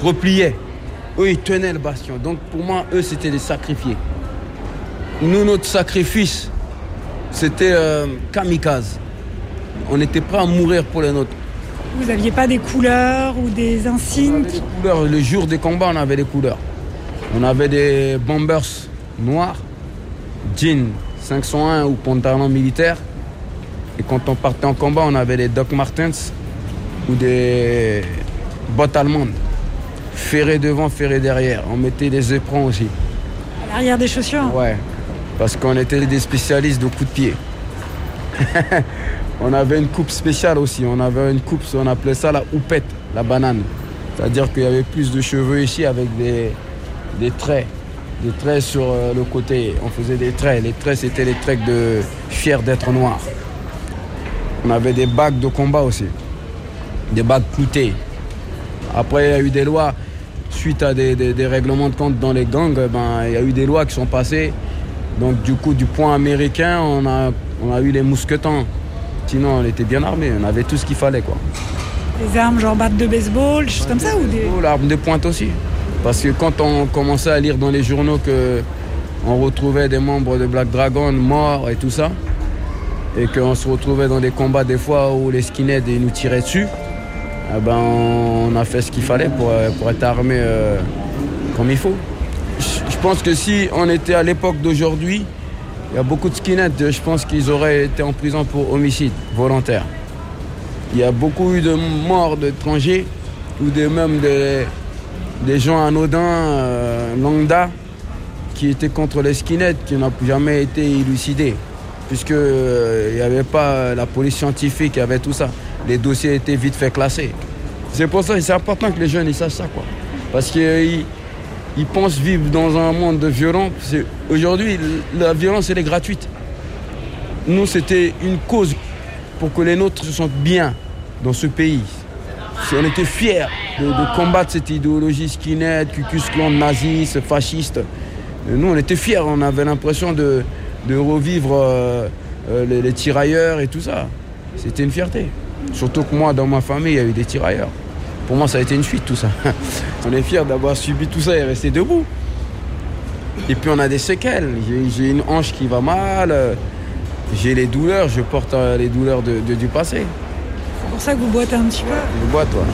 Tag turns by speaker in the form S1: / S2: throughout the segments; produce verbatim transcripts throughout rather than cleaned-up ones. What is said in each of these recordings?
S1: repliaient. Eux, ils tenaient le bastion. Donc pour moi, eux, c'était des sacrifiés. Nous, notre sacrifice, c'était euh, kamikaze. On était prêts à mourir pour les nôtres.
S2: Vous n'aviez pas des couleurs ou des insignes?
S1: On avait des couleurs. Le jour des combats, on avait des couleurs. On avait des bombers noirs, jeans cinq cent un ou pantalon militaire. Et quand on partait en combat, on avait des Doc Martens ou des bottes allemandes. Ferré devant, ferré derrière. On mettait des éperons aussi.
S2: À l'arrière des chaussures?
S1: Ouais, parce qu'on était des spécialistes de coups de pied. On avait une coupe spéciale aussi. On avait une coupe, on appelait ça la houppette, la banane. C'est-à-dire qu'il y avait plus de cheveux ici avec des, des traits. Des traits sur le côté. On faisait des traits. Les traits, c'était les traits de fier d'être noir. On avait des bagues de combat aussi. Des bagues cloutées. Après, il y a eu des lois, suite à des, des, des règlements de compte dans les gangs, ben, il y a eu des lois qui sont passées. Donc du coup, du point américain, on a, on a eu les mousquetons. Sinon, on était bien armés, on avait tout ce qu'il fallait, quoi.
S2: Des armes genre batte de baseball, des choses comme ça ou des...
S1: L'arme de pointe aussi. Parce que quand on commençait à lire dans les journaux qu'on retrouvait des membres de Black Dragon morts et tout ça, et qu'on se retrouvait dans des combats des fois où les skinheads ils nous tiraient dessus, eh ben, on a fait ce qu'il fallait pour, pour être armé euh, comme il faut. Je pense que si on était à l'époque d'aujourd'hui, il y a beaucoup de skinheads, je pense qu'ils auraient été en prison pour homicide volontaire. Il y a beaucoup eu de morts d'étrangers ou de, même des, des gens anodins, euh, lambda, qui étaient contre les skinheads, qui n'ont jamais été élucidés. Puisqu'il n'y euh, avait pas la police scientifique, il y avait tout ça. Les dossiers étaient vite fait classés. C'est pour ça que c'est important que les jeunes ils sachent ça, quoi. Parce qu'ils ils pensent vivre dans un monde de violence. Aujourd'hui, la violence, elle est gratuite. Nous, c'était une cause pour que les nôtres se sentent bien dans ce pays. On était fiers de, de combattre cette idéologie skinhead, Ku Klux Klan, naziste, fasciste. Nous, on était fiers, on avait l'impression de, de revivre euh, euh, les, les tirailleurs et tout ça. C'était une fierté. Surtout que moi, dans ma famille, il y a eu des tirailleurs. Pour moi, ça a été une fuite, tout ça. On est fiers d'avoir subi tout ça et rester debout. Et puis, on a des séquelles. J'ai, j'ai une hanche qui va mal. J'ai les douleurs. Je porte les douleurs de, de, du passé.
S2: C'est pour ça que vous boitez un petit peu?
S1: Je boite, toi.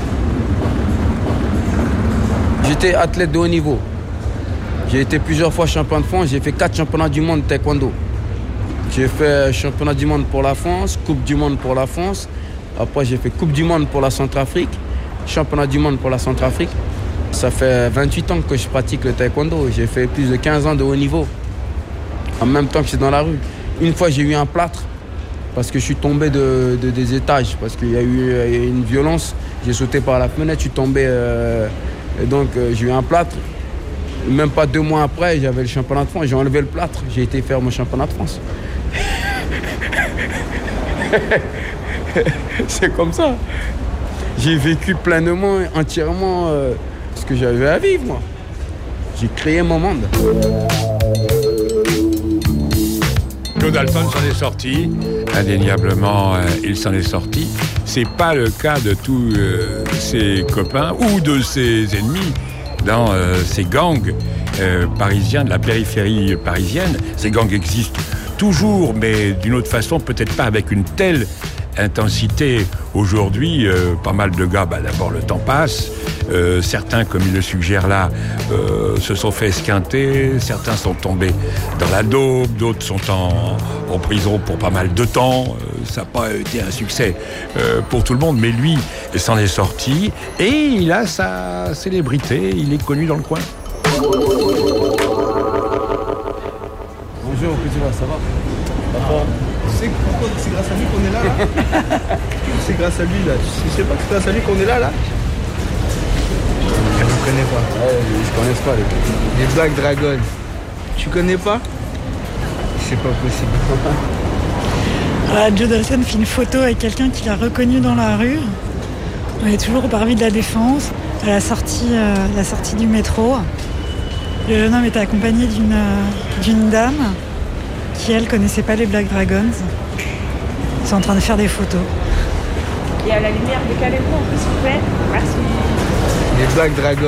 S1: J'étais athlète de haut niveau. J'ai été plusieurs fois champion de France. J'ai fait quatre championnats du monde de taekwondo. J'ai fait championnat du monde pour la France, coupe du monde pour la France. Après, j'ai fait coupe du monde pour la Centrafrique, championnat du monde pour la Centrafrique. Ça fait vingt-huit ans que je pratique le taekwondo. J'ai fait plus de quinze ans de haut niveau. En même temps que je suis dans la rue. Une fois, j'ai eu un plâtre parce que je suis tombé de, de, des étages. Parce qu'il y a eu une violence. J'ai sauté par la fenêtre, je suis tombé. Euh, et donc, euh, j'ai eu un plâtre. Même pas deux mois après, j'avais le championnat de France. J'ai enlevé le plâtre. J'ai été faire mon championnat de France. C'est comme ça. J'ai vécu pleinement, entièrement euh, ce que j'avais à vivre, moi. J'ai créé mon monde.
S3: Claude Alphonse s'en est sorti. Indéniablement, euh, il s'en est sorti. C'est pas le cas de tous euh, ses copains ou de ses ennemis dans euh, ces gangs euh, parisiens, de la périphérie parisienne. Ces gangs existent toujours, mais d'une autre façon, peut-être pas avec une telle intensité. Aujourd'hui, euh, pas mal de gars, bah, d'abord le temps passe, euh, certains, comme il le suggère là, euh, se sont fait esquinter, certains sont tombés dans la daube, d'autres sont en, en prison pour pas mal de temps, euh, ça n'a pas été un succès euh, pour tout le monde, mais lui s'en est sorti et il a sa célébrité, il est connu dans le coin.
S1: Bonjour, petit va, ça va? Papa.
S4: Tu sais pourquoi c'est grâce à lui qu'on est là, là. C'est grâce à lui, là. Tu sais pas que c'est grâce à lui qu'on est là, là. Je ne connais pas.
S1: Ouais, je connais pas les
S4: Les Black Dragon. Tu connais pas? C'est pas possible.
S2: Voilà, Joe Dassin fait une photo avec quelqu'un qu'il a reconnu dans la rue. On est toujours au parvis de la Défense, à la sortie, euh, la sortie du métro. Le jeune homme était accompagné d'une, euh, d'une dame qui, elle, connaissait pas les Black Dragons. Ils sont en train de faire des photos.
S5: Et à la lumière, décalez-vous un peu, s'il vous plaît. Merci.
S4: Les Black Dragons.